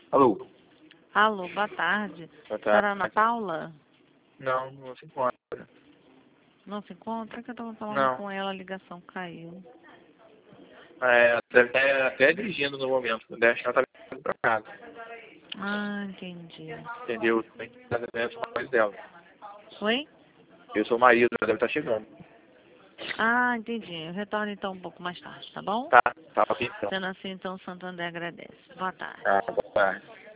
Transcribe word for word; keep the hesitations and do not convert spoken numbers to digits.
Alô? Alô, boa tarde. Boa Senhora tarde. Ana Paula? Não, não se encontra. Não se encontra? É que eu estava falando Não. com ela, a ligação caiu. É, deve estar até dirigindo no momento. Deve estar vindo pra casa. Ah, entendi. Entendeu? Tem que fazer as coisas dela. Oi? Eu sou o marido, ela deve estar chegando. Ah, entendi. Eu retorno então um pouco mais tarde, tá bom? Tá, tá ok então. Sendo assim, então, o Santo André agradece. Boa tarde. Tá, boa tarde.